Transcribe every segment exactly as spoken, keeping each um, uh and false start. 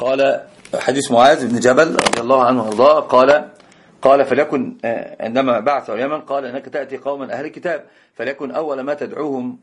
قال حديث معاذ بن جبل رضي الله عنه وارضاه قال قال فليكن عندما بعث اليمن قال انك تأتي قوما اهل الكتاب فليكن اول ما تدعوهم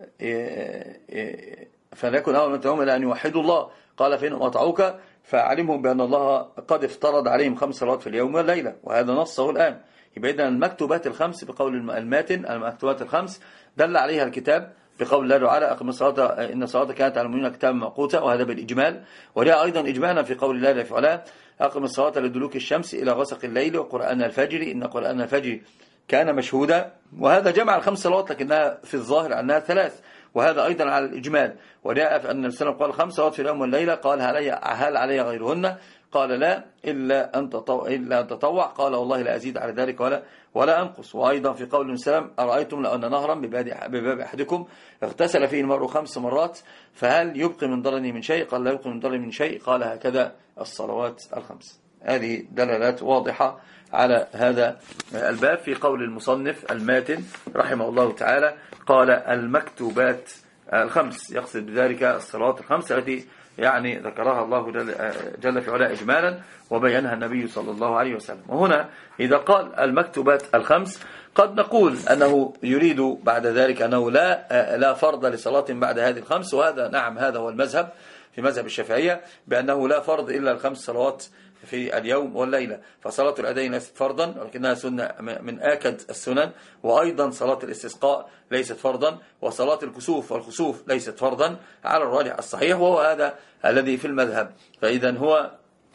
فليكن اول ما تدعوهم الى ان يوحدوا الله. قال فإن أطاعوك فاعلمهم بأن الله قد افترض عليهم خمس صلوات في اليوم والليلة، وهذا نصه الآن. يبقى إذن المكتوبات الخمس بقول الماتن المكتوبات الخمس دل عليها الكتاب بقول الله تعالى أقم الصلاة إن الصلاة كانت على المؤمنين كتابا موقوتا، وهذا بالإجمال. وجاء أيضا إجمالا في قول الله تعالى أقم الصلاة لدلوك الشمس إلى غسق الليل وقرآن الفجر إن قرآن الفجر كان مشهودا، وهذا جمع الخمس صلوات لكنها في الظاهر أنها ثلاث، وهذا أيضا على الإجمال. وجاء في أن النبي صلى الله عليه وسلم قال خمس صلوات في اليوم والليلة، قال هل علي غيرهن؟ قال لا إلا أن تطوع, إلا أن تطوع. قال والله لا أزيد على ذلك ولا ولا أنقص. وأيضا في قول النبي صلى الله عليه وسلم أرأيتم لو أن نهرا بباب أحدكم اغتسل فيه المرء خمس مرات فهل يبقي من ضرني من شيء؟ قال لا يبقي من ضرني من شيء. قال هكذا الصلوات الخمس. هذه دلالات واضحة على هذا الباب في قول المصنف الماتن رحمه الله تعالى قال المكتوبات الخمس، يقصد بذلك الصلوات الخمس التي يعني ذكرها الله جل, جل في علا إجمالا وبينها النبي صلى الله عليه وسلم. وهنا إذا قال المكتوبات الخمس قد نقول أنه يريد بعد ذلك أنه لا لا فرض لصلاة بعد هذه الخمس، وهذا نعم هذا هو المذهب في مذهب الشافعية بأنه لا فرض إلا الخمس صلوات في اليوم والليلة. فصلاة الأدين ليست فرضا ولكنها سنة من آكد السنن، وأيضا صلاة الاستسقاء ليست فرضا، وصلاة الكسوف والخسوف ليست فرضا على الراجح الصحيح، وهو هذا الذي في المذهب. فإذا هو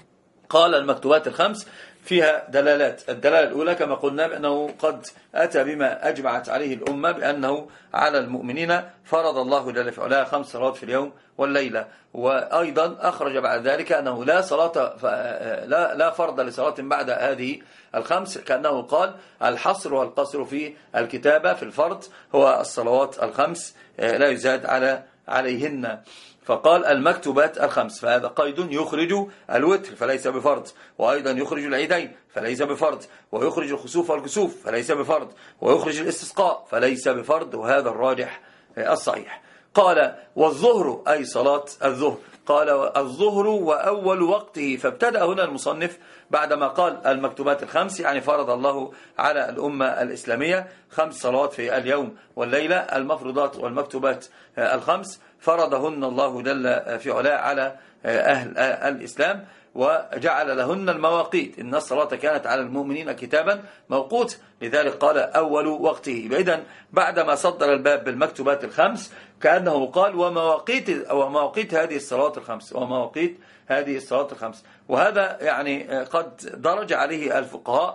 قال المكتوبات الخمس فيها دلالات. الدلالة الأولى كما قلنا بأنه قد أتى بما أجمعت عليه الأمة بأنه على المؤمنين فرض الله جل في علاه خمس صلوات في اليوم والليلة. وأيضا أخرج بعد ذلك أنه لا صلاة لا لا فرض لصلاة بعد هذه الخمس، كأنه قال الحصر والقصر في الكتابة في الفرض هو الصلوات الخمس لا يزاد على عليهن. فقال المكتوبات الخمس، فهذا قيد يخرج الوتر فليس بفرض، وأيضا يخرج العيدين فليس بفرض، ويخرج الخسوف والكسوف فليس بفرض، ويخرج الاستسقاء فليس بفرض، وهذا الراجح الصحيح. قال والظهر أي صلاة الظهر، قال الظهر وأول وقته. فابتدأ هنا المصنف بعدما قال المكتوبات الخمس يعني فرض الله على الأمة الإسلامية خمس صلوات في اليوم والليلة، المفروضات والمكتوبات الخمس فرضهن الله جل في علاه على أهل الإسلام وجعل لهن المواقيت، إن الصلاة كانت على المؤمنين كتابا موقوت، لذلك قال أول وقته. إذن بعدما صدر الباب بالمكتوبات الخمس كأنه قال ومواقيت ومواقيت هذه الصلوات الخمس ومواقيت هذه الصلوات الخمس. وهذا يعني قد درج عليه الفقهاء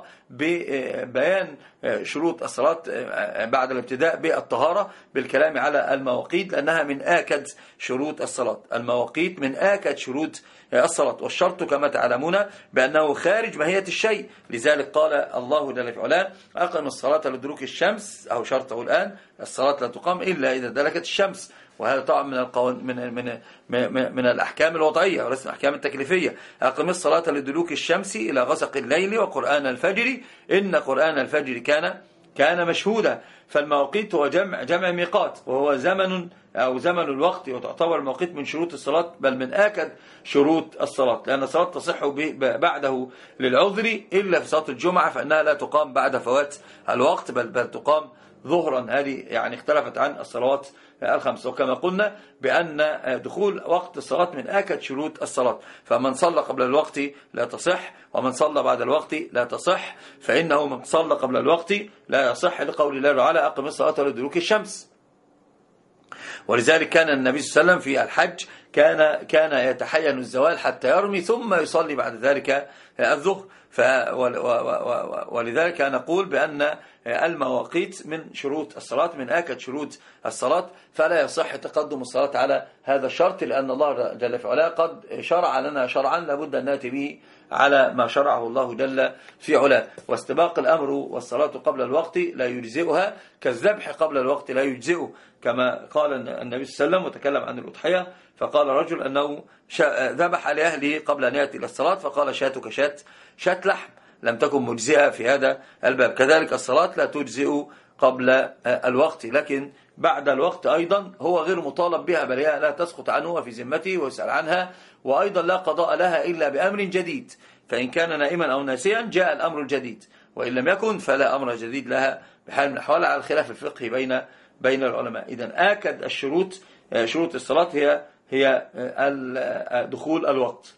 ببيان شروط الصلاة بعد الابتداء بالطهارة بالكلام على المواقيت، لأنها من آكد شروط الصلاة. المواقيت من آكد شروط الصلاة، والشرط كما تعلمون بأنه خارج ماهية الشيء، لذلك قال الله جل في علاه أقم الصلاة لدلوك الشمس، أو شرطه الآن الصلاة لا تقام إلا إذا دلكت الشمس. وهذا طبعا من القوان من من من, من الأحكام الوضعية وليس الأحكام التكليفية. أقم الصلاة لدلوك الشمس إلى غسق الليل وقرآن الفجر إن قرآن الفجر كان كان مشهودا. فالمواقيت هو جمع جمع ميقات، وهو زمن أو زمن الوقت، وتعتبر المواقيت من شروط الصلاة بل من آكد شروط الصلاة، لأن الصلاة تصح بعده للعذر إلا في صلاة الجمعة فإنها لا تقام بعد فوات الوقت بل بل تقام ظهرا. هذه يعني اختلفت عن الصلوات الخمس. وكما قلنا بأن دخول وقت الصلاة من آكد شروط الصلاة، فمن صلى قبل الوقت لا تصح، ومن صلى بعد الوقت لا تصح، فإنه من صلى قبل الوقت لا يصح لقول الله تعالى أقم الصلاة لدلوك الشمس. ولذلك كان النبي صلى الله عليه وسلم في الحج كان كان يتحين الزوال حتى يرمي ثم يصلي بعد ذلك الظهر. ولذلك نقول بأن المواقيت من شروط الصلاة من آكد شروط الصلاة، فلا يصح تقدم الصلاة على هذا الشرط، لأن الله جل في علاه قد شرع لنا شرعا لابد أن نأتي به على ما شرعه الله جل في علاه. واستباق الأمر والصلاة قبل الوقت لا يجزئها كالذبح قبل الوقت لا يجزئه، كما قال النبي صلى الله عليه وسلم وتكلم عن الأضحية، فقال رجل أنه ذبح لأهله قبل أن يأتي إلى الصلاة فقال شاتك شات شات لحم، لم تكن مجزئة في هذا الباب. كذلك الصلاة لا تجزئ قبل الوقت، لكن بعد الوقت أيضا هو غير مطالب بها، بل هي لا تسقط عنه وفي ذمته ويسأل عنها، وأيضا لا قضاء لها إلا بأمر جديد، فإن كان نائما أو ناسيا جاء الأمر الجديد، وإن لم يكن فلا أمر جديد لها بحال من الأحوال، على الخلاف الفقهي بين بين العلماء. إذن آكد الشروط شروط الصلاة هي هي دخول الوقت.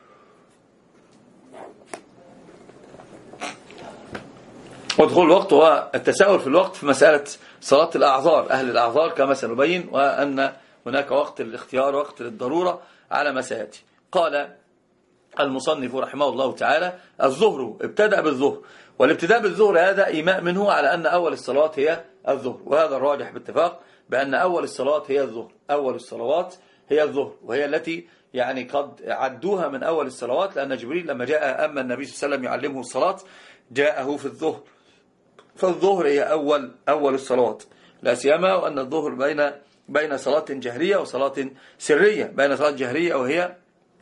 ودخول الوقت هو التساهل في الوقت في مسألة صلاة الأعذار، أهل الأعذار كما سنبين، وأن هناك وقت للاختيار وقت للضرورة على ما سيأتي. قال المصنف رحمه الله تعالى: الظهر، ابتدأ بالظهر، والابتداء بالظهر هذا إيماء منه على أن أول الصلوات هي الظهر، وهذا الراجح باتفاق بأن أول الصلوات هي الظهر، أول الصلوات هي الظهر، وهي التي يعني قد عدوها من أول الصلوات، لأن جبريل لما جاء أما النبي صلى الله عليه وسلم يعلمه الصلاة جاءه في الظهر، فالظهر هي أول أول الصلوات، لا سيما وأن الظهر بين بين صلاة جهرية وصلاة سرية. بين صلاة جهرية وهي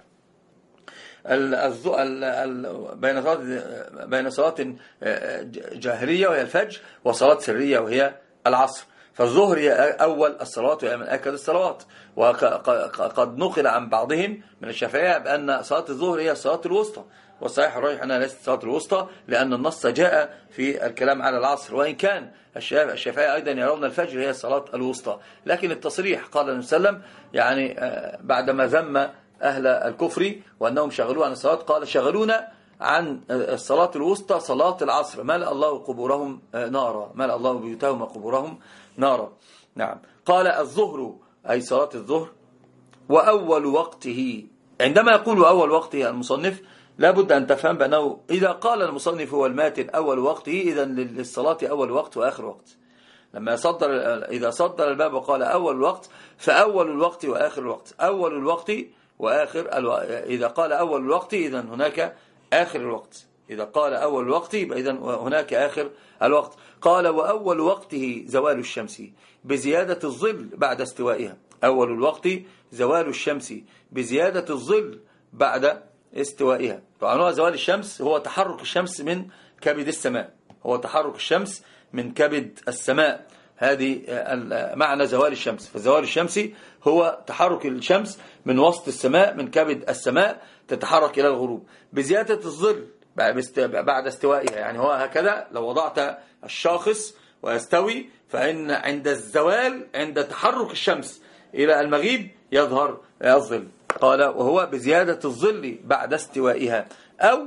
ال ال ال بين صلاة بين صلاة جهرية وهي الفجر، وصلاة سرية وهي العصر. فالظهر هي أول الصلوات وهي من أكد الصلوات، وقد نقل عن بعضهم من الشافعية بأن صلاة الظهر هي الصلاة الوسطى، والصحيح الراجح أنها ليست الصلاة الوسطى، لأن النص جاء في الكلام على العصر، وإن كان الشافعية أيضا يرون الفجر هي الصلاة الوسطى، لكن التصريح قال النبي صلى الله عليه وسلم يعني بعدما ذم أهل الكفر وأنهم شغلوا عن الصلاة، قال: شغلونا عن الصلاة الوسطى صلاة العصر، ملأ الله قبورهم نارا، ملأ الله بيوتهم وقبورهم نارا. نعم. قال: الظهر أي صلاة الظهر، وأول وقته. عندما يقول أول وقته المصنف لابد أن تفهم بأنه إذا قال المصنف هو الماتن أول وقته، إذا للصلاة أول وقت وآخر وقت. لما صدر إذا صدر الباب وقال أول الوقت فأول الوقت وآخر الوقت، أول الوقت وآخر الوقت. إذا قال أول الوقت إذا هناك آخر الوقت، إذا قال أول الوقت إذا هناك آخر الوقت. قال: وأول وقته زوال الشمس بزيادة الظل بعد استوائها. أول الوقت زوال الشمس بزيادة الظل بعد استوائها. طبعا زوال الشمس هو تحرك الشمس من كبد السماء، هو تحرك الشمس من كبد السماء، هذه معنى زوال الشمس. فزوال الشمس هو تحرك الشمس من وسط السماء، من كبد السماء، تتحرك إلى الغروب بزيادة الظل بعد استوائها. يعني هو هكذا لو وضعت الشاخص ويستوي، فإن عند الزوال عند تحرك الشمس إلى المغيب يظهر الظل. قال: وهو بزيادة الظل بعد استوائها، أو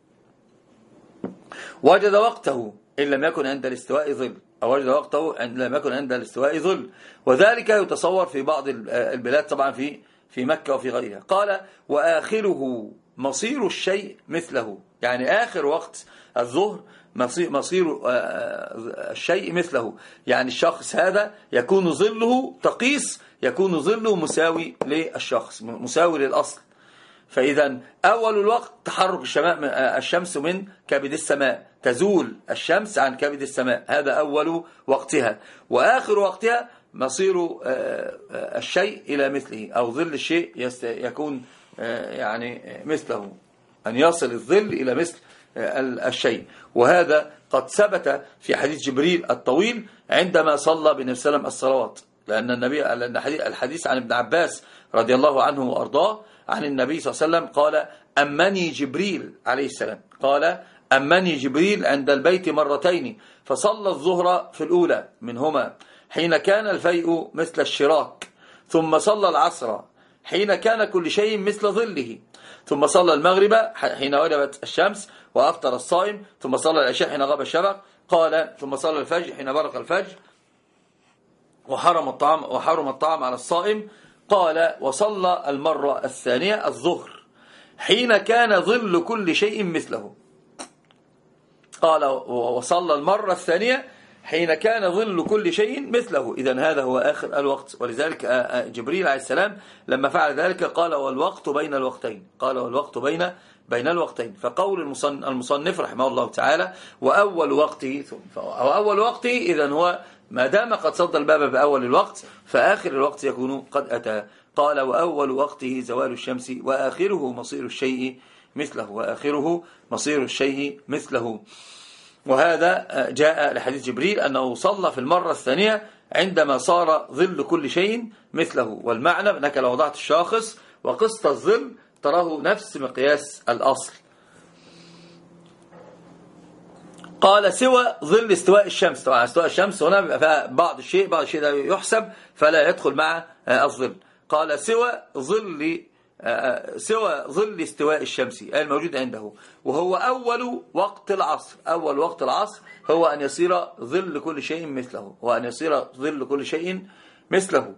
وجد وقته إن لم يكن عند الاستواء ظل، أو وجد وقته إن لم يكن عند الاستواء ظل، وذلك يتصور في بعض البلاد طبعا في في مكة وفي غيرها. قال: وآخره مصير الشيء مثله، يعني آخر وقت الظهر مصير الشيء مثله، يعني الشخص هذا يكون ظله تقيس، يكون ظله مساوي للشخص، مساوي للأصل. فإذا أول الوقت تحرك الشمس من كبد السماء، تزول الشمس عن كبد السماء، هذا أول وقتها. وآخر وقتها مصير الشيء إلى مثله، أو ظل الشيء يكون يعني مثله، أن يصل الظل إلى مثل الشيء. وهذا قد ثبت في حديث جبريل الطويل عندما صلى بالنبي صلى الله عليه وسلم الصلوات، لأن النبي لأن الحديث عن ابن عباس رضي الله عنه وأرضاه عن النبي صلى الله عليه وسلم قال: أمني جبريل عليه السلام، قال: أمني جبريل عند البيت مرتين، فصلى الظهر في الأولى منهما حين كان الفيء مثل الشراك، ثم صلى العصر حين كان كل شيء مثل ظله، ثم صلى المغرب حين غربت الشمس وأفطر الصائم، ثم صلى العشاء حين غاب الشفق، قال: ثم صلى الفجر حين برق الفجر، وحرم الطعام وحرم الطعام على الصائم، قال: وصلى المرة الثانية الظهر حين كان ظل كل شيء مثله، قال: وصلى المرة الثانية حين كان ظل كل شيء مثله. إذن هذا هو آخر الوقت. ولذلك جبريل عليه السلام لما فعل ذلك قال: والوقت بين الوقتين، قال: والوقت بين بين الوقتين. فقول المصنف رحمه الله تعالى: وأول وقته، وأول وقته إذن هو ما دام قد صد الباب بأول الوقت فآخر الوقت يكون قد أتى. قال: وأول وقته زوال الشمس، وآخره مصير الشيء مثله، وآخره مصير الشيء مثله. وهذا جاء لحديث جبريل أنه صلى في المرة الثانية عندما صار ظل كل شيء مثله، والمعنى أنك لو وضعت الشاخص وقست الظل تراه نفس مقياس الأصل. قال سوى ظل استواء الشمس. طبعا استواء الشمس هنا بيبقى فيها بعض الشيء بعض الشيء ده يحسب فلا يدخل مع الظل. قال سوى ظل سوى ظل استواء الشمس أي الموجود عنده، وهو أول وقت العصر. أول وقت العصر هو أن يصير ظل كل شيء مثله، هو أن يصير ظل كل شيء مثله.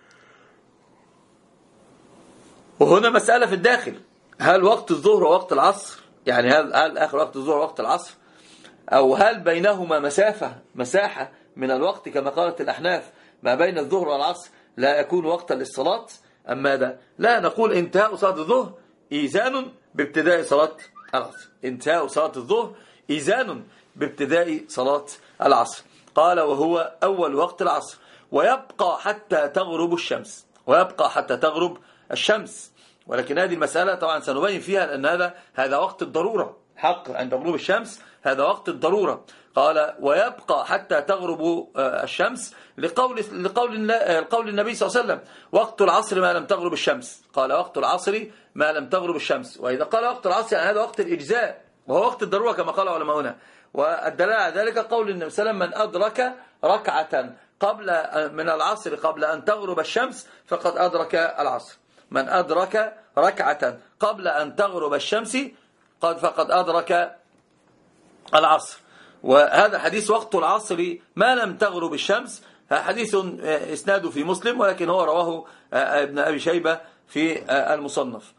وهنا مسألة في الداخل، هل وقت الظهر ووقت العصر، يعني هل, هل آخر وقت الظهر ووقت العصر، أو هل بينهما مسافة مساحة من الوقت كما قالت الأحناف ما بين الظهر والعصر لا يكون وقتا للصلاة أم ماذا؟ لا، نقول انتهاء صلاة الظهر إيذان بابتداء صلاة العصر. انتهاء صلاة الظهر إيذان بابتداء صلاة العصر. قال وهو أول وقت العصر، ويبقى حتى تغرب الشمس، ويبقى حتى تغرب الشمس. ولكن هذه المسألة طبعا سنبين فيها لأن هذا هذا وقت الضرورة، حق عند غروب الشمس هذا وقت الضرورة. قال ويبقى حتى تغرب الشمس لقول لقول القول النبي صلى الله عليه وسلم وقت العصر ما لم تغرب الشمس. قال وقت العصر ما لم تغرب الشمس، وإذا قال وقت العصر يعني هذا وقت الإجزاء وهو وقت الضرورة كما قال علماؤنا. والدلالة على ذلك قول النبي صلى الله عليه وسلم من أدرك ركعة قبل من العصر قبل أن تغرب الشمس فقد أدرك العصر. من أدرك ركعة قبل أن تغرب الشمس قد فقد أدرك العصر. وهذا حديث وقت العصر ما لم تغرب الشمس، حديث اسناده في مسلم ولكن هو رواه ابن أبي شيبة في المصنف.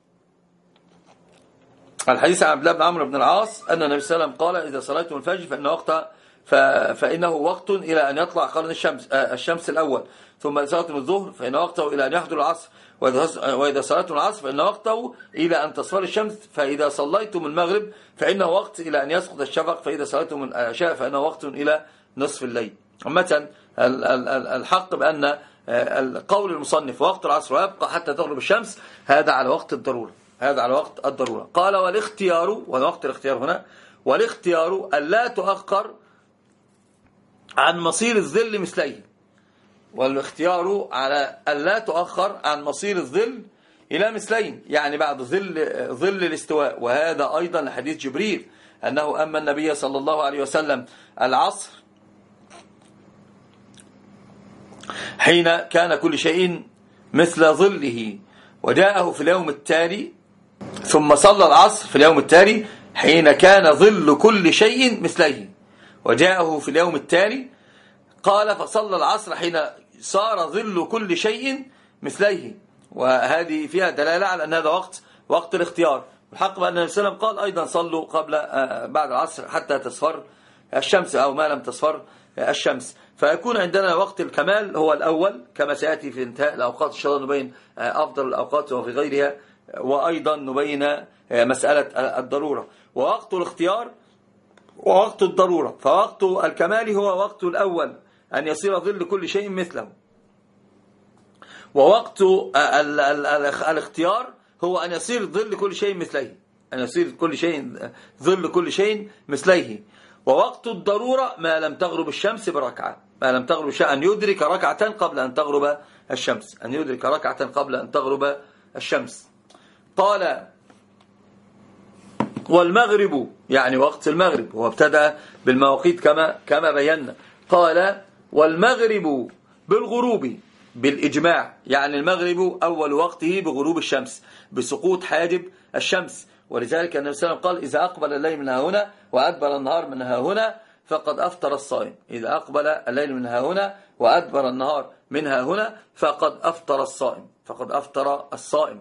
الحديث عن عبد الله بن عمرو بن العاص أن النبي صلى الله عليه وسلم قال إذا صليتم الفجر فإن وقت فإنه وقت إلى أن يطلع قرن الشمس الشمس الأول، ثم إذا صليتم الظهر فإن وقته إلى أن يحضر العصر، وإذا صليتم العصر فإن وقته إلى أن تصفر الشمس، فإذا صليتم المغرب فإنه وقت إلى أن يسقط الشفق، فإذا صليتم العشاء فإنه وقت إلى نصف الليل. عامة الحق بأن القول المصنف وقت العصر ويبقى حتى تغرب الشمس هذا على وقت الضرورة، هذا على وقت الضرورة. قال والاختيار، ووقت الاختيار هنا والاختيار ألا تؤخر عن مصير الظل مثليه، والاختيار على ألا تؤخر عن مصير الظل إلى مثلين، يعني بعد ظل ظل الاستواء. وهذا أيضا لحديث جبريل أنه أما النبي صلى الله عليه وسلم العصر حين كان كل شيء مثل ظله، وجاءه في اليوم التالي ثم صلى العصر في اليوم التالي حين كان ظل كل شيء مثله، وجاءه في اليوم التالي قال فصلى العصر حين صار ظل كل شيء مثله. وهذه فيها دلالة على أن هذا وقت وقت الاختيار. الحق بأن النبي صلى الله عليه وسلم قال أيضا صلوا قبل بعد العصر حتى تصفر الشمس أو ما لم تصفر الشمس. فيكون عندنا وقت الكمال هو الأول كما سيأتي في انتهاء الأوقات إن شاء الله نبين أفضل الأوقات وفي غيرها، وأيضا نبين مسألة الضرورة. ووقت الاختيار ووقت الضرورة، فوقت الكمال هو وقت الأول أن يصير ظل كل شيء مثله، ووقت ال ال ال الاختيار هو أن يصير ظل كل شيء مثله، أن يصير كل شيء ظل كل شيء مثله. ووقت الضرورة ما لم تغرب الشمس بركعة، ما لم تغرب الشمس أن يدرك ركعة قبل أن تغرب الشمس، أن يدرك ركعة قبل أن تغرب الشمس. قال والمغرب يعني وقت المغرب هو ابتدأ بالمواقيت كما كما بينا. قال والمغرب بالغروب بالإجماع، يعني المغرب أول وقته بغروب الشمس بسقوط حاجب الشمس. ولذلك النبي صلى الله عليه وسلم قال إذا أقبل الليل من هنا وأدبر النهار من هنا فقد أفطر الصائم. إذا أقبل الليل من هنا وأدبر النهار من هنا فقد أفطر الصائم، فقد أفطر الصائم.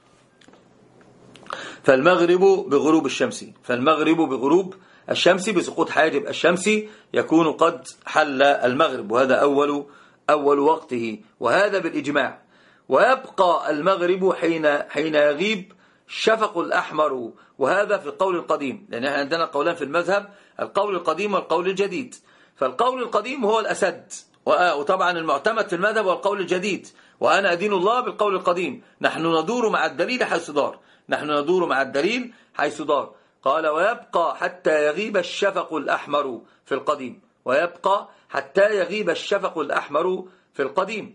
فالمغرب بغروب الشمس، فالمغرب بغروب الشمس بسقوط حاجب الشمس يكون قد حل المغرب، وهذا أول أول وقته، وهذا بالإجماع. ويبقى المغرب حين حين يغيب الشفق الأحمر، وهذا في القول القديم، لأن احنا عندنا قولان في المذهب، القول القديم والقول الجديد. فالقول القديم هو الأسد، وطبعا المعتمد في المذهب هو القول الجديد، وأنا أدين الله بالقول القديم. نحن ندور مع الدليل حيث دار، نحن ندور مع الدليل حيث دار. قال ويبقى حتى يغيب الشفق الأحمر في القديم، ويبقى حتى يغيب الشفق الأحمر في القديم.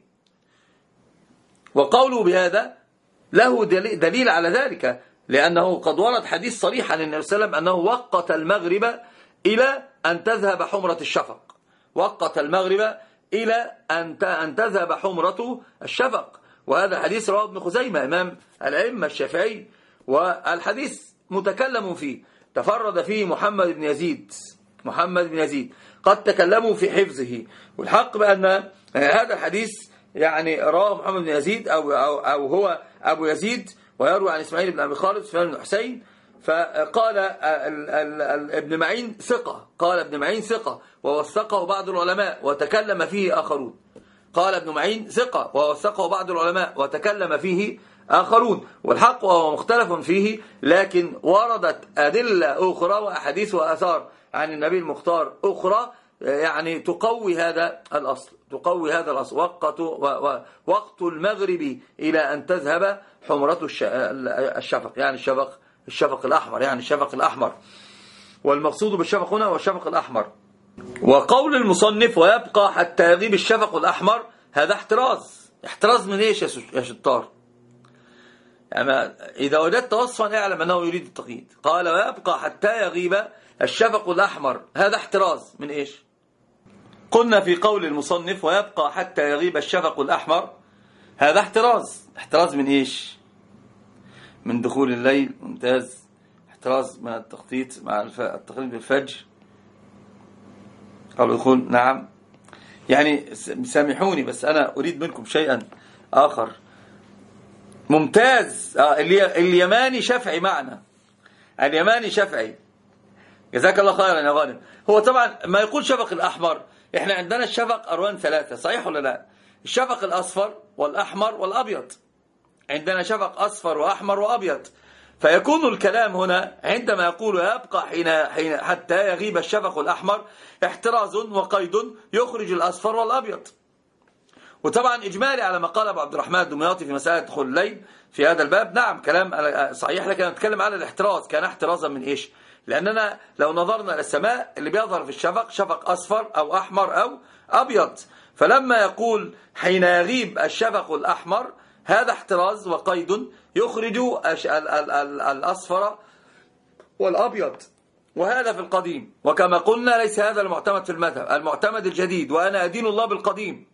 وقوله بهذا له دليل على ذلك، لأنه قد ورد حديث صريح عن النبي صلى الله عليه وسلم أنه وقت المغرب إلى أن تذهب حمرة الشفق، وقت المغرب إلى أن تذهب حمرة الشفق. وهذا حديث رواه ابن خزيمة إمام الأئمة الشافعي، والحديث متكلم فيه، تفرد فيه محمد بن يزيد محمد بن يزيد قد تكلموا في حفظه. والحق بأن هذا الحديث يعني رواه محمد بن يزيد أو, أو, أو هو أبو يزيد، ويروي عن إسماعيل بن أبي خالد سفيان بن حسين. فقال ال ال ال ابن معين ثقة، قال ابن معين ثقة ووثقه بعض العلماء وتكلم فيه آخرون. قال ابن معين ثقة ووثقه بعض العلماء وتكلم فيه آخرون. والحق وهو مختلف فيه، لكن وردت أدلة أخرى وأحاديث وآثار عن النبي المختار أخرى يعني تقوي هذا الأصل، تقوي هذا الأصل. وقت, وقت المغرب إلى أن تذهب حمرة الشفق، يعني الشفق الشفق الأحمر، يعني الشفق الأحمر. والمقصود بالشفق هنا هو الشفق الأحمر. وقول المصنف ويبقى حتى يغيب الشفق الأحمر، هذا احتراز. احتراز من ايش يا شطار؟ يعني إذا وجدت وصفا اعلم أنه يريد التقييد. قال ويبقى حتى يغيب الشفق الأحمر، هذا احتراز من ايش؟ قلنا في قول المصنف ويبقى حتى يغيب الشفق الأحمر، هذا احتراز. احتراز من ايش؟ من دخول الليل. ممتاز. احتراز من التخطيط مع التقليد بالفجر قبل الدخول. نعم، يعني سامحوني بس أنا أريد منكم شيئا آخر. ممتاز. آه اليماني شافعي معنا، اليماني شافعي، جزاك الله خيرا يا غانم. هو طبعا ما يقول شفق الأحمر، احنا عندنا الشفق ألوان ثلاثة، صحيح ولا لا؟ الشفق الأصفر والأحمر والأبيض. عندنا شفق أصفر وأحمر وأبيض. فيكون الكلام هنا عندما يقول يبقى حين حين حتى يغيب الشفق الأحمر احتراز وقيد يخرج الأصفر والأبيض. وطبعا إجمالي على ما قال أبو عبد الرحمن الدمياطي في مسألة دخول الليل في هذا الباب، نعم كلام صحيح، لكن نتكلم على الاحتراز. كان احترازا من إيش؟ لأننا لو نظرنا إلى السماء اللي بيظهر في الشفق شفق أصفر أو أحمر أو أبيض. فلما يقول حين يغيب الشفق الأحمر، هذا احتراز وقيد يخرج الأصفر والأبيض، وهذا في القديم. وكما قلنا ليس هذا المعتمد في المذهب، المعتمد الجديد، وأنا أدين الله بالقديم،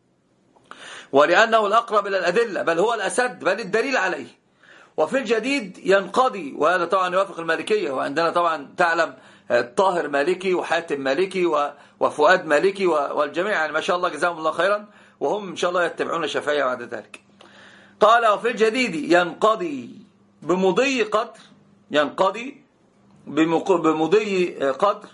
ولأنه الأقرب إلى الأدلة، بل هو الأسد، بل الدليل عليه. وفي الجديد ينقضي، وهذا طبعا يوافق المالكية. وعندنا طبعا تعلم الطاهر مالكي وحاتم مالكي وفؤاد مالكي والجميع، يعني ما شاء الله جزاهم الله خيرا، وهم إن شاء الله يتبعون الشافعية بعد ذلك. قال وفي الجديد ينقضي بمضي قدر، ينقضي بمضي قدر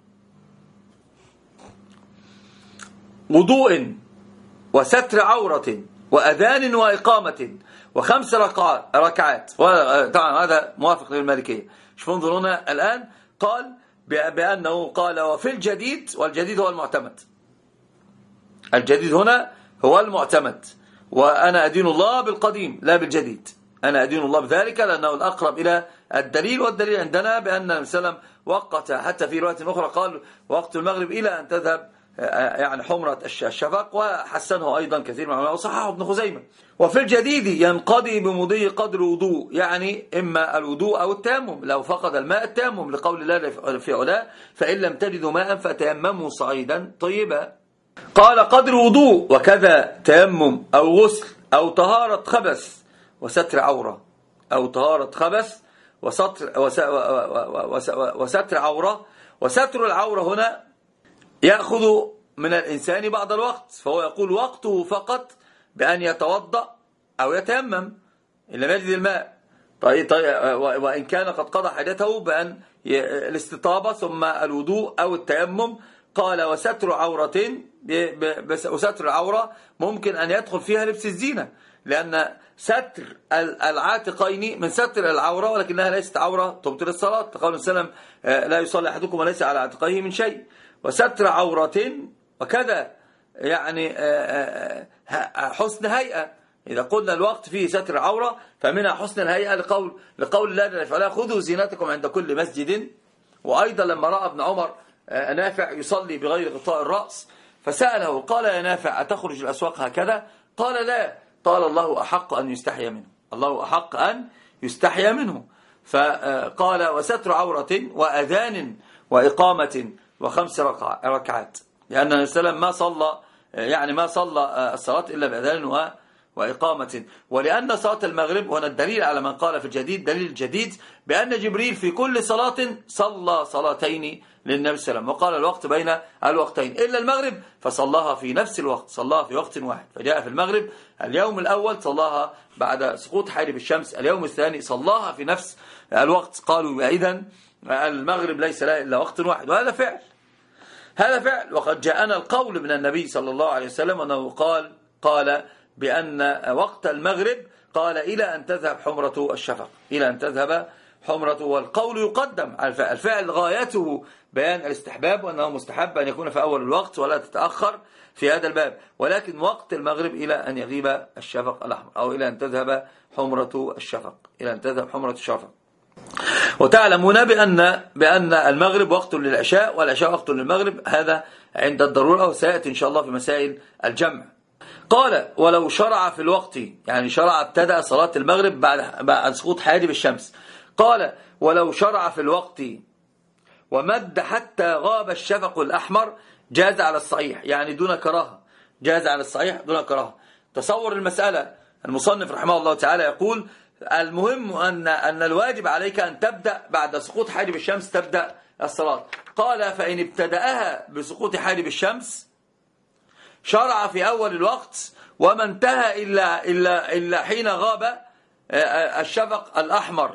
وضوء وستر عورة وأذان وإقامة وخمس ركعات. طبعا هذا موافق للمالكية. شوفوا انظرونا الآن، قال بأنه قال وفي الجديد، والجديد هو المعتمد، الجديد هنا هو المعتمد، وأنا أدين الله بالقديم لا بالجديد. أنا أدين الله بذلك لأنه الأقرب إلى الدليل، والدليل عندنا بأن النبي صلى الله عليه وسلم وقت، حتى في رواية أخرى قال وقت المغرب إلى أن تذهب يعني حمرة الشفق، وحسنه أيضا كثير من العلماء وصححه ابن خزيمة. وفي الجديد ينقضي بمضي قدر وضوء، يعني إما الوضوء أو التيمم، لو فقد الماء التيمم، لقول الله في علاه فإن لم تجدوا ماء فتيمموا صعيدا طيبا. قال قدر وضوء، وكذا تيمم أو غسل أو طهارة خبث وستر عورة، أو طهارة خبث وستر, وستر عورة. وستر العورة هنا يأخذ من الإنسان بعض الوقت، فهو يقول وقته فقط بأن يتوضأ أو يتيمم إن لم يجد الماء. طيب طيب وإن كان قد قضى حاجته بأن الاستطابة ثم الوضوء أو التيمم. قال وستر عورة، وستر العورة ممكن أن يدخل فيها لبس الزينة، لأن ستر العاتقين من ستر العورة، ولكنها ليست عورة تبطل الصلاة. قال السلام لا يصلي أحدكم وليس على عاتقيه من شيء. وستر عورة وكذا يعني حسن هيئة، إذا قلنا الوقت فيه ستر عورة فمنها حسن الهيئة لقول لقول الله جل وعلا خذوا زينتكم عند كل مسجد. وأيضا لما رأى ابن عمر نافع يصلي بغير غطاء الرأس فسأله قال يا نافع أتخرج الأسواق هكذا؟ قال لا. قال الله أحق أن يستحيا منه، الله أحق أن يستحيا منه. فقال وستر عورة وأذان وإقامة وخمس ركعات، لأن النبي صلى الله عليه وسلم ما صلى يعني ما صلى الصلاة إلا بأذان وإقامة. ولأن صلاة المغرب، وهنا الدليل على من قال في الجديد دليل الجديد بأن جبريل في كل صلاة صلى صلاتين للنبي صلى الله عليه وسلم، وقال الوقت بين الوقتين إلا المغرب فصلاها في نفس الوقت، صلاها في وقت واحد. فجاء في المغرب اليوم الأول صلاها بعد سقوط حارب الشمس، اليوم الثاني صلاها في نفس الوقت. قالوا إذن المغرب ليس لها إلا وقت واحد، وهذا فعل هذا فعل وقد جاءنا القول من النبي صلى الله عليه وسلم أنه قال قال بأن وقت المغرب قال إلى أن تذهب حمرة الشفق، إلى أن تذهب حمرة. والقول يقدم على الفعل، الفعل غايته بيان الاستحباب وأنه مستحب أن يكون في أول الوقت ولا تتأخر في هذا الباب، ولكن وقت المغرب إلى أن يغيب الشفق الأحمر، أو إلى أن تذهب حمرة الشفق، إلى أن تذهب حمرة الشفق. وتعلمون بأن بأن المغرب وقت للعشاء والعشاء وقت للمغرب، هذا عند الضرورة، وسيأتي إن شاء الله في مسائل الجمع. قال ولو شرع في الوقت، يعني شرع ابتدأ صلاة المغرب بعد بعد سقوط حاجب الشمس. قال ولو شرع في الوقت ومد حتى غاب الشفق الأحمر جاز على الصحيح، يعني دون كراهة، جاز على الصحيح دون كراهة. تصور المسألة، المصنف رحمه الله تعالى يقول المهم أن أن الواجب عليك أن تبدأ بعد سقوط حاجب الشمس تبدأ الصلاة. قال فإن ابتدأها بسقوط حاجب الشمس شرع في أول الوقت وما انتهى إلا, إلا, إلا حين غاب الشفق الأحمر،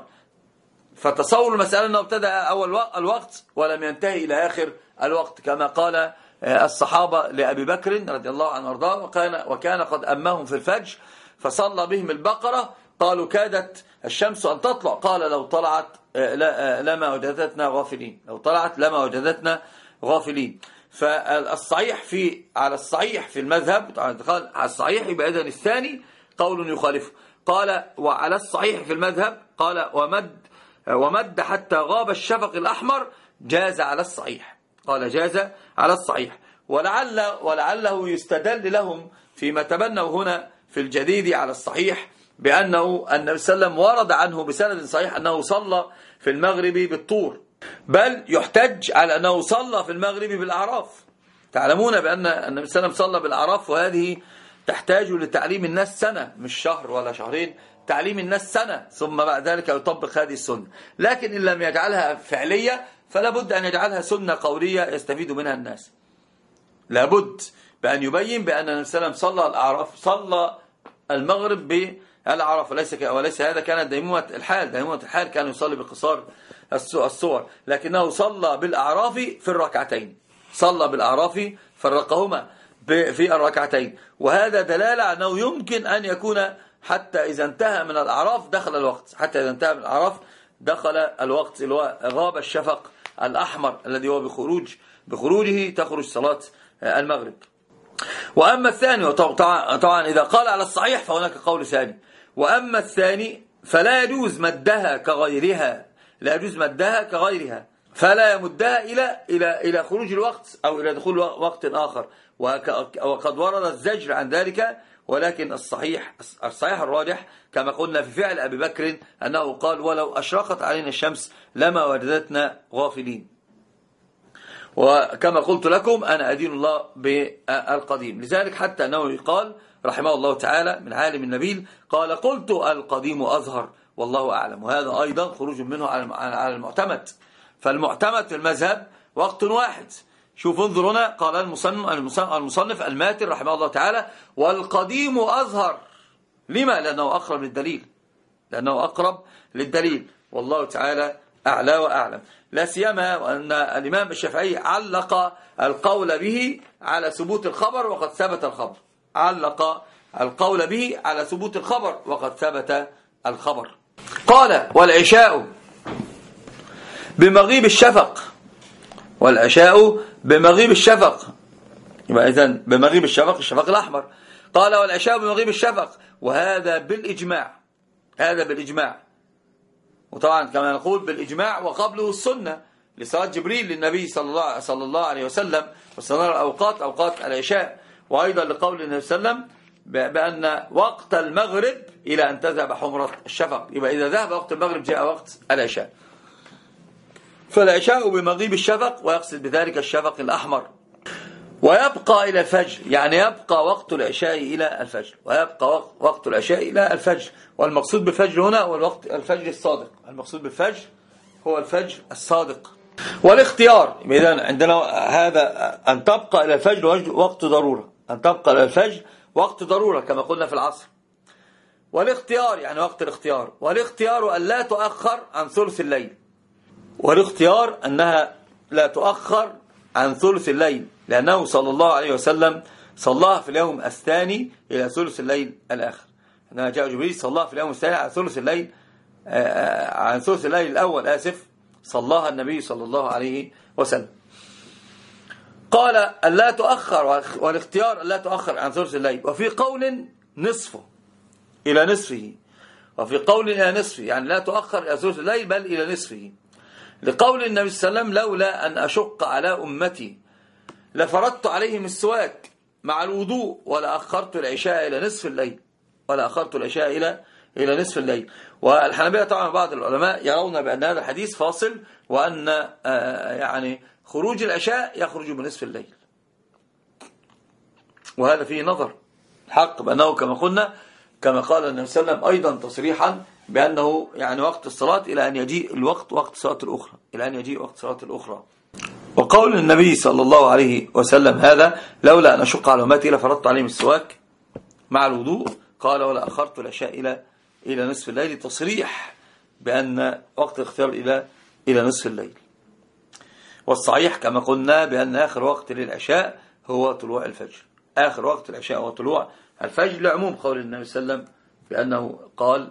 فتصور المسألة أنه ابتدأ أول الوقت ولم ينتهي إلى آخر الوقت، كما قال الصحابة لأبي بكر رضي الله عنه وارضاه، وكان, وكان قد أمهم في الفجر فصلى بهم البقرة، قالوا كادت الشمس أن تطلع، قال لو طلعت لما وجدتنا غافلين، لو طلعت لما وجدتنا غافلين. فالصحيح في على الصحيح في المذهب، قال على الصحيح يبقى إذن الثاني قول يخالفه. قال وعلى الصحيح في المذهب قال ومد ومد حتى غاب الشفق الأحمر جاز على الصحيح، قال جاز على الصحيح. ولعل ولعله يستدل لهم فيما تبنوا هنا في الجديد على الصحيح بأنه النبي صلى الله عليه وسلم ورد عنه بسند صحيح أنه صلى في المغرب بالطور، بل يحتج على أنه صلى في المغرب بالأعراف. تعلمون بأن النبي صلى الله عليه وسلم صلى بالأعراف، وهذه تحتاج لتعليم الناس سنة، مش شهر ولا شهرين، تعليم الناس سنة ثم بعد ذلك يطبق هذه السنة. لكن إن لم يجعلها فعلية فلا بد أن يجعلها سنة قولية يستفيد منها الناس. لابد بأن يبين بأن النبي صلى الله عليه وسلم صلى الأعراف، صلى المغرب بالأعراف، وليس وليس هذا كانت ديمومة الحال، ديمومة الحال كان يصلي بقصار الصور، لكنه صلى بالأعراف في الركعتين، صلى بالأعراف فرقهما في الركعتين. وهذا دلالة أنه يمكن أن يكون حتى إذا انتهى من الأعراف دخل الوقت، حتى إذا انتهى من الأعراف دخل الوقت، اللي هو غاب الشفق الأحمر الذي هو بخروج بخروجه تخرج صلاة المغرب. وأما الثاني، طبعا إذا قال على الصحيح فهناك قول ثاني، وأما الثاني فلا يجوز مدها كغيرها، لا يجوز مدها كغيرها، فلا يمدها إلى إلى إلى خروج الوقت أو إلى دخول وقت آخر، وقد ورد الزجر عن ذلك. ولكن الصحيح الصحيح الراجح كما قلنا في فعل أبي بكر أنه قال ولو أشرقت علينا الشمس لما وجدتنا غافلين. وكما قلت لكم أنا أدين الله بالقديم، لذلك حتى أنه يقال رحمه الله تعالى من عالم النبيل قال قلت القديم أظهر والله أعلم، وهذا أيضا خروج منه على المعتمد. فالمعتمد في المذهب وقت واحد. شوف انظر هنا قال المصنف, المصنف الماتر رحمه الله تعالى والقديم أظهر. لما؟ لأنه أقرب للدليل، لأنه أقرب للدليل، والله تعالى أعلى وأعلم. لا سيما وأن الإمام الشافعي علق القول به على ثبوت الخبر وقد ثبت الخبر، علق القول به على ثبوت الخبر وقد ثبت الخبر. قال والعشاء بمغيب الشفق، والعشاء بمغيب الشفق، يبقى إذن بمغيب الشفق الشفق الأحمر. قال والعشاء بمغيب الشفق، وهذا بالإجماع، هذا بالإجماع. وطبعا كما نقول بالإجماع وقبله السنة لصلاة جبريل للنبي صلى الله, صلى الله عليه وسلم، وسنرى الأوقات أوقات العشاء. وأيضا لقول النبي صلى الله عليه وسلم بأن وقت المغرب إلى أن تذهب حمرة الشفق، يبقى إذا ذهب وقت المغرب جاء وقت العشاء. فالعشاء بمغيب الشفق، ويقصد بذلك الشفق الأحمر. ويبقى إلى الفجر، يعني يبقى وقت العشاء إلى الفجر، ويبقى وقت العشاء إلى الفجر. والمقصود بالفجر هنا هو الوقت الفجر الصادق، المقصود بالفجر هو الفجر الصادق. والاختيار، إذن عندنا هذا أن تبقى إلى الفجر وقت ضرورة، أن تبقى إلى الفجر وقت ضرورة كما قلنا في العصر. والاختيار يعني وقت الاختيار. والاختيار أن لا تؤخر عن ثلث الليل، والاختيار أنها لا تؤخر عن ثلث الليل، لأنه صلى الله عليه وسلم صلى في اليوم الثاني إلى ثلث الليل الآخر. عندما جاء جبريل صلى في اليوم الثاني عن ثلث الليل عن ثلث الليل الأول آسف صلاها النبي صلى الله عليه وسلم. قال ألا تؤخر، والاختيار ألا تؤخر عن ثلث الليل. وفي قول نصفه إلى نصفه، وفي قول إلى نصفه، يعني لا تؤخر إلى ثلث الليل بل إلى نصفه، لقول النبي صلى الله عليه وسلم لولا أن أشق على أمتي لفرضت عليهم السواك مع الوضوء ولا أخرت العشاء إلى نصف الليل، ولا أخرت العشاء إلى إلى نصف الليل. والحنابلة طبعا بعض العلماء يرون بأن هذا الحديث فاصل، وأن يعني خروج العشاء يخرج بنصف الليل، وهذا فيه نظر حق، بأنه كما قلنا كما قال النبي صلى الله عليه وسلم أيضا تصريحا بأنه يعني وقت الصلاة إلى أن يجيء الوقت وقت الصلاة الأخرى، إلى أن يجيء وقت الصلاة الأخرى. وقول النبي صلى الله عليه وسلم هذا لولا أن أشق على أمتي لفرضت عليهم السواك مع الوضوء، قال ولا أخرت العشاء إلى إلى نصف الليل، تصريح بأن وقت الاختيار إلى إلى نصف الليل. والصحيح كما قلنا بأن آخر وقت للعشاء هو طلوع الفجر، آخر وقت العشاء هو طلوع الفجر، لعموم قول النبي صلى الله عليه وسلم بأنه قال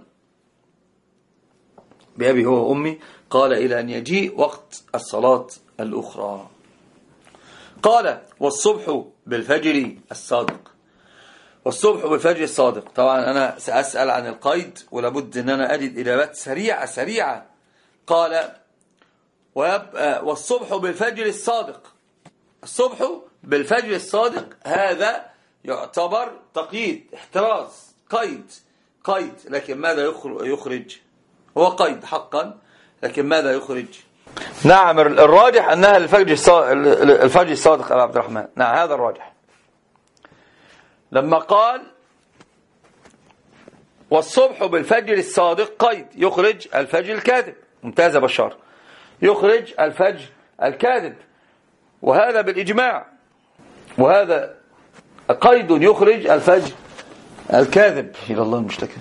بأبي هو وأمي، قال إلى أن يجيء وقت الصلاة الأخرى. قال والصبح بالفجر الصادق، والصبح بالفجر الصادق. طبعا أنا سأسأل عن القيد ولابد أن أنا أجد إجابات سريعة سريعة. قال ويبقى والصبح بالفجر الصادق، الصبح بالفجر الصادق هذا يعتبر تقييد، احتراز، قيد قيد لكن ماذا يخرج؟ هو قيد حقا، لكن ماذا يخرج؟ نعم الراجح أنها الفجر الفجر الصادق يا عبد الرحمن، نعم هذا الراجح. لما قال والصبح بالفجر الصادق قيد يخرج الفجر الكاذب، ممتاز يا بشار، يخرج الفجر الكاذب، وهذا بالإجماع، وهذا قيد يخرج الفجر الكاذب، إلى الله المشتكى.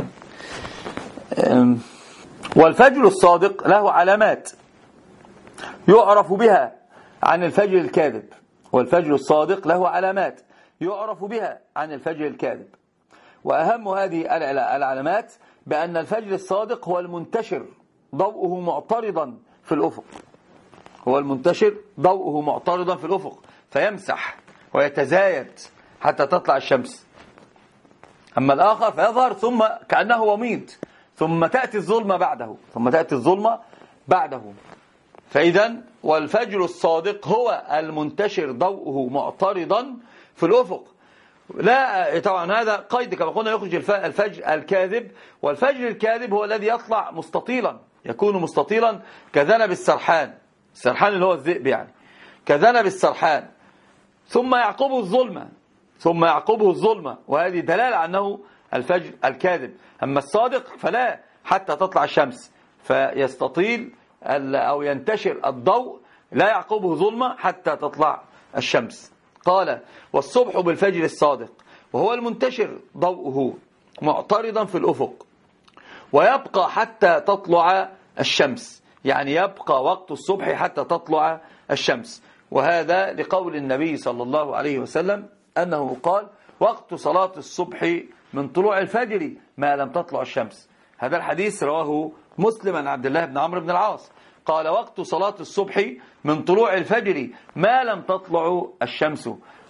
والفجر الصادق له علامات يعرف بها عن الفجر الكاذب، والفجر الصادق له علامات يعرف بها عن الفجر الكاذب. وأهم هذه العلامات بأن الفجر الصادق هو المنتشر ضوءه معترضا في الأفق، هو المنتشر ضوءه معترضا في الأفق فيمسح ويتزايد حتى تطلع الشمس. أما الآخر فيظهر ثم كأنه وميض، ثم تأتي الظلمة بعده ثم تأتي الظلمة بعده فإذا والفجر الصادق هو المنتشر ضوءه معترضا في الأفق. لا طبعا هذا قيد كما قلنا يخرج الفجر الكاذب، والفجر الكاذب هو الذي يطلع مستطيلا، يكون مستطيلا كذنب السرحان، السرحان اللي هو الذئب يعني، كذنب السرحان، ثم يعقبه الظلمة ثم يعقبه الظلمة وهذه دلالة أنه الفجر الكاذب. أما الصادق فلا، حتى تطلع الشمس فيستطيل أو ينتشر الضوء، لا يعقبه ظلمة حتى تطلع الشمس. قال والصبح بالفجر الصادق وهو المنتشر ضوءه معترضا في الأفق، ويبقى حتى تطلع الشمس، يعني يبقى وقت الصبح حتى تطلع الشمس. وهذا لقول النبي صلى الله عليه وسلم أنه قال وقت صلاة الصبح من طلوع الفجر ما لم تطلع الشمس. هذا الحديث رواه مسلم عن عبد الله بن عمرو بن العاص، قال وقت صلاة الصبح من طلوع الفجر ما لم تطلع الشمس.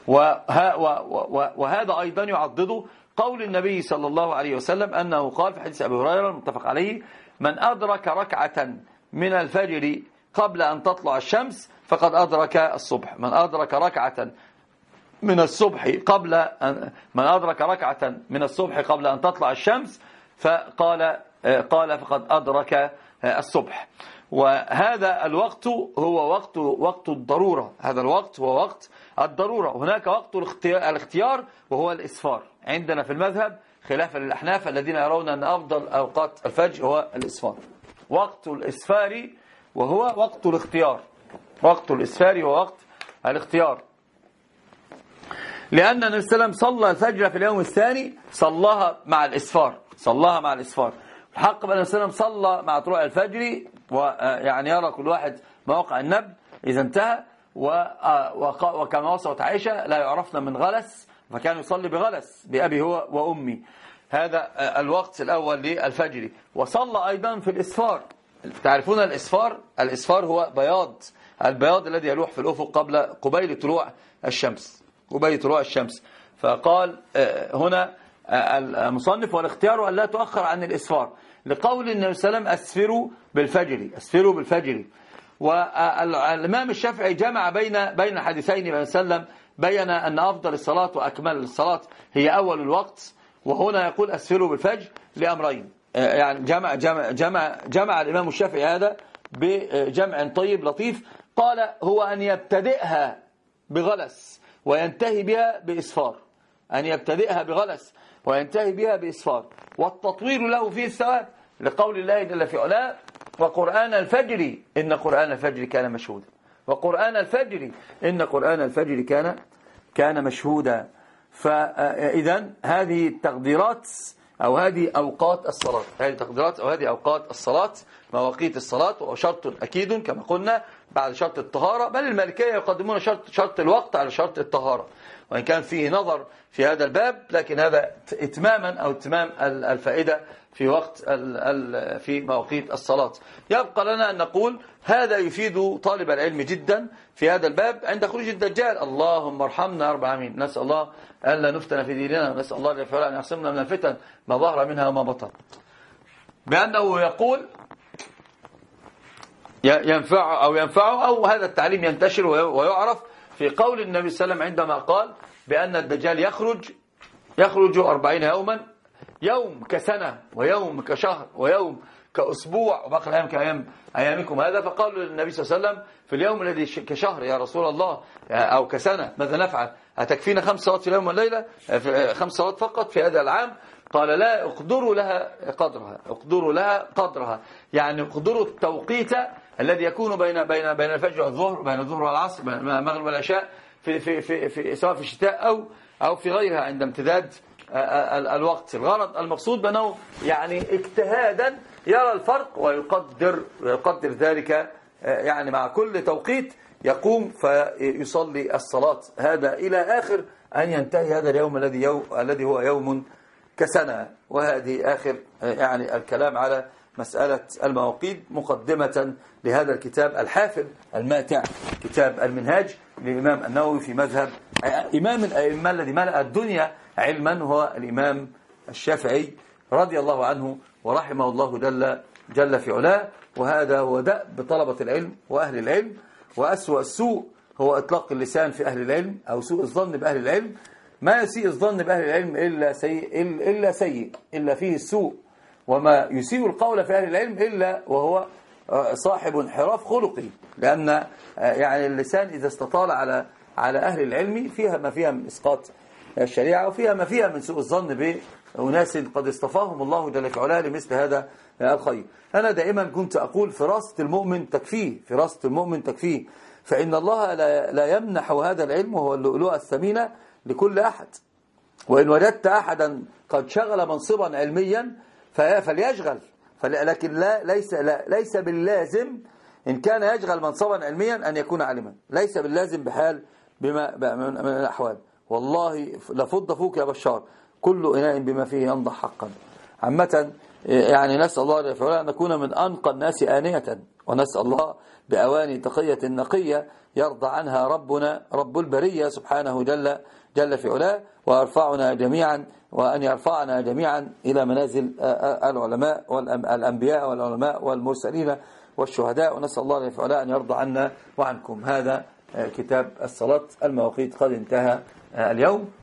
وهذا أيضا يعضده قول النبي صلى الله عليه وسلم أنه قال في حديث أبي هريرة المتفق عليه: من أدرك ركعة من الفجر قبل أن تطلع الشمس فقد أدرك الصبح. من أدرك ركعة من الصبح قبل أن من أدرك ركعة من الصبح قبل أن تطلع الشمس فقال قال فقد أدرك الصبح. وهذا الوقت هو وقت وقت الضرورة. هذا الوقت هو وقت الضرورة. هناك وقت الاختيار وهو الإسفار عندنا في المذهب، خلافا للأحناف الذين يرون أن أفضل أوقات الفجر هو الإسفار. وقت الإسفار وهو وقت الاختيار. وقت الإسفار هو وقت الاختيار، لأن النبي صلى الله عليه وسلم صلى الفجر في اليوم الثاني صلاها مع الإسفار. صلاها مع الإسفار. الحق بأن النبي صلى الله عليه وسلم صلى مع طلوع الفجر، ويعني يرى كل واحد مواقع النبي إذا انتهى، وكما وصفت عائشة لا يعرفن من غلس، فكان يصلي بغلس بأبي هو وأمي. هذا الوقت الأول للفجر. وصلى أيضا في الإسفار. تعرفون الإسفار؟ الإسفار هو بياض البياض الذي يلوح في الأفق قبل قبيل طلوع الشمس. قبيل طلوع الشمس. فقال هنا المصنف: والاختيار أن لا تؤخر عن الإسفار، لقول النبي صلى الله عليه وسلم: أسفروا بالفجر. أسفروا بالفجر. والإمام الشافعي جمع بين بين حديثين. النبي صلى الله عليه وسلم بين أن أفضل الصلاة وأكمل الصلاة هي أول الوقت، وهنا يقول أسفروا بالفجر لأمرين. يعني جمع جمع جمع جمع الإمام الشافعي هذا بجمع طيب لطيف. قال: هو أن يبتدئها بغلس وينتهي بها بإسفار. أن يبتدئها بغلس وينتهي بها بإسفار، والتطوير له فيه الثواب، لقول الله جل في علاه: وقرآن الفجر إن قرآن الفجر كان مشهودا. وقرآن الفجر إن قرآن الفجر كان كان مشهودا. فإذا هذه التقديرات أو هذه أوقات الصلاة، هذه تقديرات أو هذه أوقات الصلاة، مواقيت الصلاة، وشرط أكيد كما قلنا بعد شرط الطهارة. بل المالكية يقدمون شرط شرط الوقت على شرط الطهارة، وإن كان فيه نظر في هذا الباب، لكن هذا اتماما أو اتمام الفائدة في وقت في مواقيت الصلاة. يبقى لنا أن نقول هذا يفيد طالب العلم جدا في هذا الباب عند خروج الدجال. اللهم ارحمنا رب العالمين. نسأل الله ألا نفتن في ديننا، ونسأل الله جل أن يعصمنا من الفتن ما ظهر منها وما بطن، بأنه يقول ينفع أو ينفعه أو هذا التعليم ينتشر ويعرف في قول النبي صلى الله عليه وسلم عندما قال بأن الدجال يخرج يخرج أربعين يوما، يوم كسنة ويوم كشهر ويوم كأسبوع وباقي الأيام كأيام أيامكم هذا. فقالوا للنبي صلى الله عليه وسلم: في اليوم الذي كشهر يا رسول الله أو كسنة ماذا نفعل؟ أتكفينا خمس صلوات في اليوم والليلة؟ خمس صلوات فقط في هذا العام؟ قال: لا، اقدروا لها قدرها. اقدروا لها قدرها، يعني اقدروا التوقيت الذي يكون بين بين بين الفجر والظهر، بين الظهر والعصر، بين المغرب والعشاء، في في في, في سواء في الشتاء أو أو في غيرها عند امتداد الوقت. الغرض المقصود بأنه يعني اجتهادا يرى الفرق ويقدر ويقدر ذلك، يعني مع كل توقيت يقوم فيصلي الصلاة، هذا إلى آخر أن ينتهي هذا اليوم الذي يوم الذي هو يوم كسنة. وهذه آخر يعني الكلام على مسألة المواقيت، مقدمة لهذا الكتاب الحافل الماتع، كتاب المنهاج للإمام النووي في مذهب إمام الأئمة الذي ملأ الدنيا علما، هو الإمام الشافعي رضي الله عنه ورحمه الله جل, جل في علاه. وهذا هو دأب بطلبة العلم وأهل العلم. وأسوأ السوء هو إطلاق اللسان في أهل العلم أو سوء الظن بأهل العلم. ما يسيء الظن بأهل العلم إلا سيء إلا سيء إلا فيه السوء، وما يسيء القول في أهل العلم إلا وهو صاحب انحراف خلقي، لأن يعني اللسان إذا استطال على على أهل العلم فيها ما فيها من إسقاط الشريعة، وفيها ما فيها من سوء الظن بأناس قد اصطفاهم الله جل في علاه لمثل هذا الخير. أنا دائما كنت أقول: فراسة المؤمن تكفيه، فراسة المؤمن تكفيه، فإن الله لا, لا يمنح هذا العلم وهو اللؤلؤة الثمينة لكل أحد. وإن وجدت أحدا قد شغل منصبا علميا فليشغل، لكن لا ليس لا ليس باللازم إن كان يشغل منصبا علميا أن يكون عالما، ليس باللازم بحال بما من الأحوال. والله لفض فوك يا بشار، كل إناء بما فيه ينضح حقا. عامة يعني نسأل الله أن نكون من أنقى الناس آنية ونسأل الله بأواني تقية نقية يرضى عنها ربنا رب البرية سبحانه جل, جل في علاه، ويرفعنا جميعا وأن يرفعنا جميعا إلى منازل العلماء والأنبياء والعلماء والمرسلين والشهداء. ونسأل الله في علاه أن يرضى عنا وعنكم. هذا كتاب الصلاة، المواقيت قد انتهى اليوم.